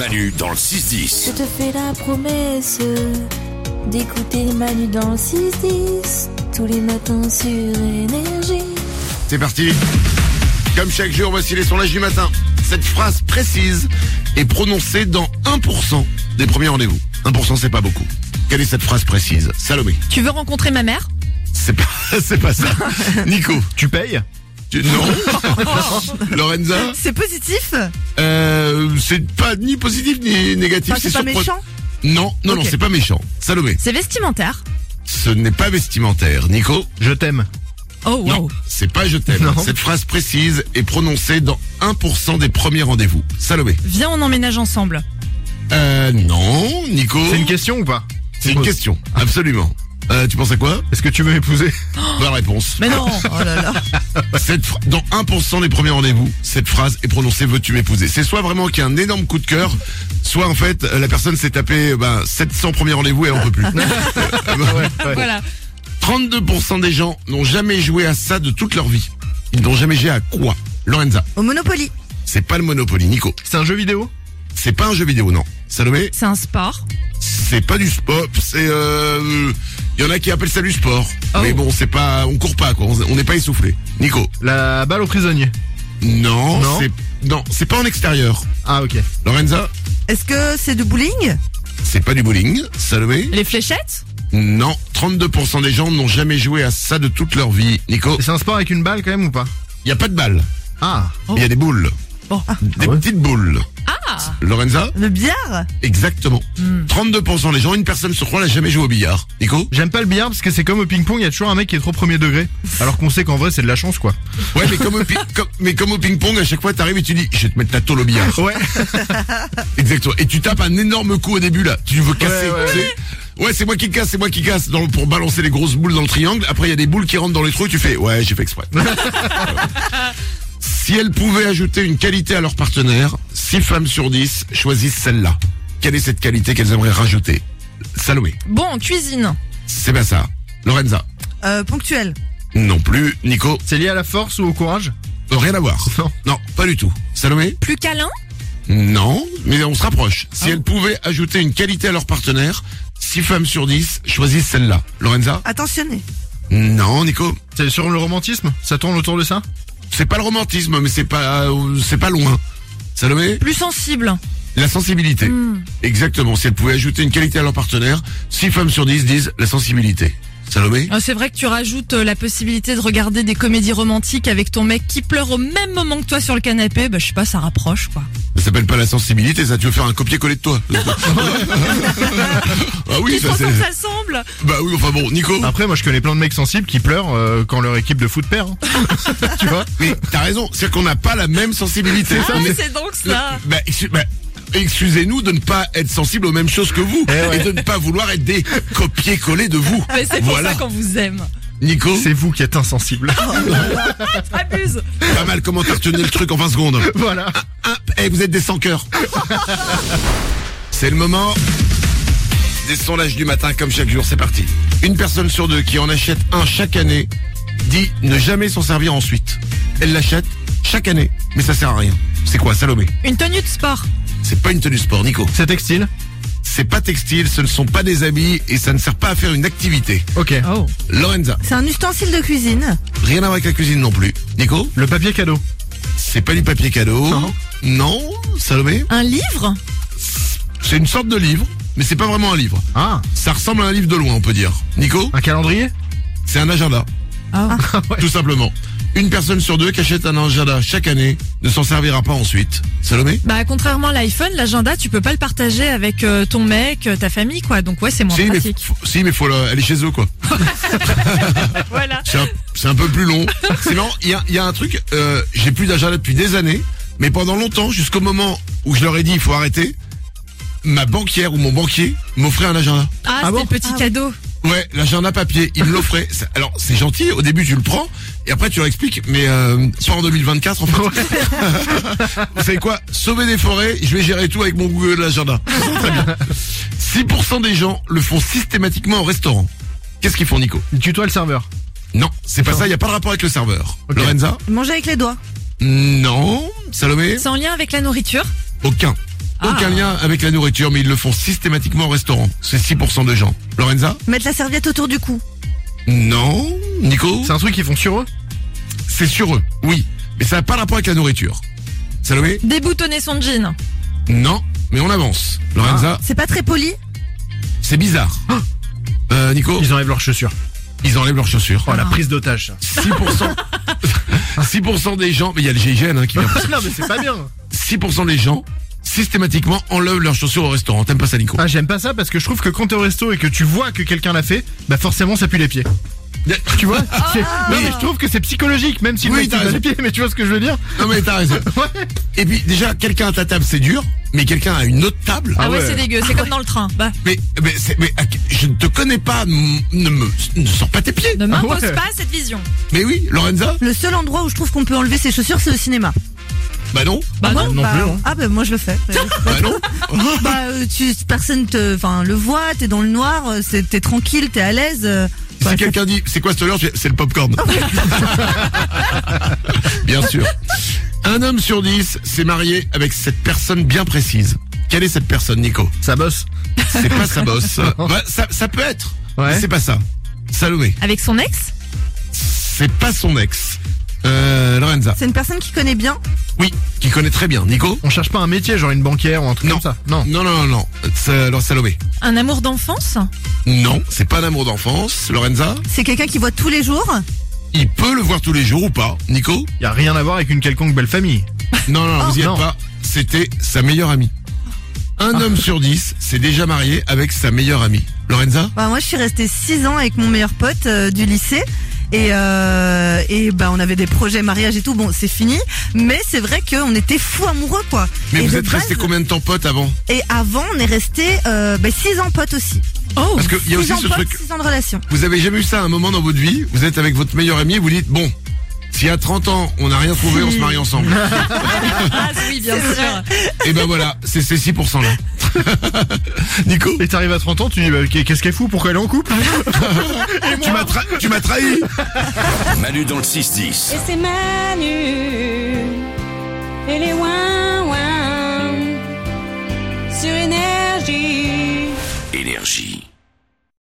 Manu dans le 6-10. Je te fais la promesse d'écouter Manu dans le 6-10 tous les matins sur Énergie. C'est parti. Comme chaque jour, voici les sondages du matin. Cette phrase précise est prononcée dans 1% des premiers rendez-vous. 1% c'est pas beaucoup. Quelle est cette phrase précise? Salomé. Tu veux rencontrer ma mère? C'est pas ça. Nico. Tu payes? Non. Lorenza. C'est positif? C'est pas ni positif ni négatif. Enfin, c'est pas méchant? Non, Ok. c'est pas méchant. Salomé. C'est vestimentaire. Ce n'est pas vestimentaire. Nico. Je t'aime. Oh wow. Non, c'est pas je t'aime. Non. Cette phrase précise est prononcée dans 1% des premiers rendez-vous. Salomé. Viens, on emménage ensemble. Non. Nico. C'est une question ou pas? C'est une question. Absolument. Tu penses à quoi? Est-ce que tu veux m'épouser? Bonne réponse. Mais non. Oh là là. Dans 1% des premiers rendez-vous, cette phrase est prononcée veux-tu m'épouser. C'est soit vraiment qu'il y a un énorme coup de cœur, soit en fait la personne s'est tapé 700 premiers rendez-vous et elle en peut plus. Voilà. 32% des gens n'ont jamais joué à ça de toute leur vie. Ils n'ont jamais joué à quoi? Lorenza. Au Monopoly. C'est pas le Monopoly. Nico. C'est un jeu vidéo? C'est pas un jeu vidéo, non. Salomé. C'est un sport. C'est pas du sport. C'est y en a qui appellent ça du sport. Oh. Mais bon, c'est pas, on court pas quoi. On n'est pas essoufflé. Nico. La balle aux prisonniers. Non. Non. C'est pas en extérieur. Ah ok. Lorenza. Est-ce que c'est du bowling? C'est pas du bowling. Salomé. Les fléchettes? Non. 32% des gens n'ont jamais joué à ça de toute leur vie. Nico. C'est un sport avec une balle quand même ou pas? Il y a pas de balle. Ah. Il y a des boules. Des ouais. petites boules. Ah. Lorenza. Le billard? Exactement. 32% des gens, une personne sur trois n'a jamais joué au billard. Nico. J'aime pas le billard parce que c'est comme au ping-pong, il y a toujours un mec qui est trop premier degré. Alors qu'on sait qu'en vrai c'est de la chance quoi. Ouais, mais comme au ping-pong, à chaque fois t'arrives et tu dis, je vais te mettre la tôle au billard. Ouais. Exactement. Et tu tapes un énorme coup au début là. Tu veux casser. Ouais. Tu sais. Ouais, c'est moi qui casse. Pour balancer les grosses boules dans le triangle. Après, il y a des boules qui rentrent dans les trous et tu fais, ouais, j'ai fait exprès. Si elles pouvaient ajouter une qualité à leur partenaire, 6 femmes sur 10 choisissent celle-là. Quelle est cette qualité qu'elles aimeraient rajouter? Salomé. Bon, en cuisine. C'est bien ça. Lorenza. Ponctuel. Non plus. Nico. C'est lié à la force ou au courage? Rien à voir. Non. Non, pas du tout. Salomé. Plus câlin? Non, mais on se rapproche. Si elles pouvaient ajouter une qualité à leur partenaire, 6 femmes sur 10 choisissent celle-là. Lorenza. Attentionné. Non, Nico. C'est sur le romantisme? Ça tourne autour de ça? C'est pas le romantisme, mais c'est pas loin. Salomé. Plus sensible. La sensibilité. Exactement. Si elles pouvaient ajouter une qualité à leur partenaire, 6 femmes sur 10 disent la sensibilité. Salomé. C'est vrai que tu rajoutes la possibilité de regarder des comédies romantiques avec ton mec qui pleure au même moment que toi sur le canapé. Je sais pas, ça rapproche quoi. Ça s'appelle pas la sensibilité, ça. Tu veux faire un copier-coller de toi. Ah oui, Tu ça sens c'est. que ça semble. Bah oui, enfin bon, Nico. Après moi je connais plein de mecs sensibles qui pleurent quand leur équipe de foot perd. Hein. Tu vois? Mais t'as raison, c'est qu'on n'a pas la même sensibilité. Ah, On est- c'est donc ça. Excusez-nous de ne pas être sensible aux mêmes choses que vous et de ne pas vouloir être des copier-coller de vous. Mais c'est pour Voilà. ça qu'on vous aime. Nico, C'est vous qui êtes insensible. Abuse. pas mal comment t'as retenu le truc en 20 secondes. Voilà. Vous êtes des sans-cœurs. C'est le moment des sondages du matin comme chaque jour, c'est parti. Une personne sur 2 qui en achète un chaque année dit ne jamais s'en servir ensuite. Elle l'achète chaque année, mais ça sert à rien. C'est quoi, Salomé? Une tenue de sport. C'est pas une tenue sport, Nico. C'est textile? C'est pas textile, ce ne sont pas des habits et ça ne sert pas à faire une activité. Ok. Oh. Lorenza, C'est un ustensile de cuisine. rien à voir avec la cuisine non plus. Nico, Le papier cadeau? c'est pas du papier cadeau. Non. Non, Salomé, Un livre? c'est une sorte de livre, mais c'est pas vraiment un livre. Ah. Ça ressemble à un livre de loin, on peut dire. Nico, Un calendrier? c'est un agenda, Ah. tout simplement. Une personne sur 2 qui achète un agenda chaque année ne s'en servira pas ensuite. Salomé, Contrairement à l'iPhone, l'agenda, tu peux pas le partager avec ton mec, ta famille, quoi. Donc ouais, c'est moins pratique. mais faut aller chez eux, quoi. Voilà. C'est un peu plus long. Sinon, il y a un truc, j'ai plus d'agenda depuis des années, mais pendant longtemps, jusqu'au moment où je leur ai dit il faut arrêter, ma banquière ou mon banquier m'offrait un agenda. Ah, Ah c'est bon le petit cadeau. Ouais, l'agenda papier, il me l'offrait. Alors, c'est gentil, au début tu le prends, et après tu leur expliques, mais pas en 2024 en fait. Vous savez quoi? Sauver des forêts, je vais gérer tout avec mon Google Agenda. Très bien. 6% des gens le font systématiquement au restaurant. Qu'est-ce qu'ils font, Nico? Il tutoie le serveur? Non, c'est pas ça, il n'y a pas de rapport avec le serveur. Ok. Lorenza? Manger avec les doigts. Non. Salomé? C'est en lien avec la nourriture? Aucun. aucun lien avec la nourriture, mais ils le font systématiquement au restaurant. C'est 6% de gens. Lorenza? Mettre la serviette autour du cou. Non. Nico? C'est un truc qu'ils font sur eux? C'est sur eux, oui. Mais ça n'a pas rapport avec la nourriture. Salomé? Déboutonner son jean. Non, mais on avance. Lorenza? C'est pas très poli. C'est bizarre. Nico? Ils enlèvent leurs chaussures. Ils enlèvent leurs chaussures. Oh, la prise d'otage, ça. 6%. 6% des gens, mais il y a le GIGN hein, qui vient. Non, mais c'est pas bien. 6% des gens, systématiquement, enlèvent leurs chaussures au restaurant. T'aimes pas ça, Nico? Ah, j'aime pas ça parce que je trouve que quand t'es au resto et que tu vois que quelqu'un l'a fait, bah forcément ça pue les pieds. Tu vois? Non, mais je trouve que c'est psychologique, même si le Oui, mec t'as pue raison. les pieds, mais tu vois ce que je veux dire? Non mais t'as raison. Ouais. Et puis déjà, quelqu'un à ta table, c'est dur, mais quelqu'un à une autre table. Ah ouais, ouais. c'est dégueu, c'est comme dans le train. Bah, Mais je ne te connais pas, ne sors pas tes pieds. ne m'impose ouais. pas cette vision. Mais oui, Lorenza? Le seul endroit où je trouve qu'on peut enlever ses chaussures, c'est au cinéma. Bah non. Bah non. non plus, hein. Ah bah moi je le fais. Bah non. Personne le voit, t'es dans le noir, t'es tranquille, t'es à l'aise. Si quelqu'un dit, c'est quoi cette odeur? C'est le popcorn. Bien sûr. Un homme sur 10 s'est marié avec cette personne bien précise. Quelle est cette personne, Nico? Ça bosse. C'est pas sa bosse. Bah, ça peut être. Ouais. Mais c'est pas ça. Salomé. Avec son ex? C'est pas son ex. Lorenza. C'est une personne qui connaît bien. Oui, qui connaît très bien. Nico? On cherche pas un métier, genre une banquière ou un truc Non. comme ça. Non. Non. Alors, Salomé. Un amour d'enfance? Non, c'est pas un amour d'enfance. Lorenza? C'est quelqu'un qui voit tous les jours. Il peut le voir tous les jours ou pas. Nico? Y a rien à voir avec une quelconque belle famille. Non, vous y êtes non. pas. C'était sa meilleure amie. Un homme sur 10 s'est déjà marié avec sa meilleure amie. Lorenza? Bah, moi je suis restée 6 ans avec mon meilleur pote du lycée. Et on avait des projets mariage et tout. Bon, c'est fini. Mais c'est vrai qu'on était fous amoureux, quoi. Mais Et vous de êtes resté base- combien de temps potes avant? Et avant, on est resté 6 ans potes aussi. Oh, Parce qu'il y a 6 aussi ans ce potes, truc. 6 ans de relation. Vous avez jamais eu ça à un moment dans votre vie? Vous êtes avec votre meilleur ami et vous dites, bon, si à 30 ans, on n'a rien trouvé, on se marie ensemble. ah, oui, bien sûr. Et ben voilà, c'est ces 6% là. Nico? Et t'arrives à 30 ans, tu dis, bah, qu'est-ce qu'elle fout? Pourquoi elle est en couple? Tu m'as trahi. Manu dans le 6-10. Et c'est Manu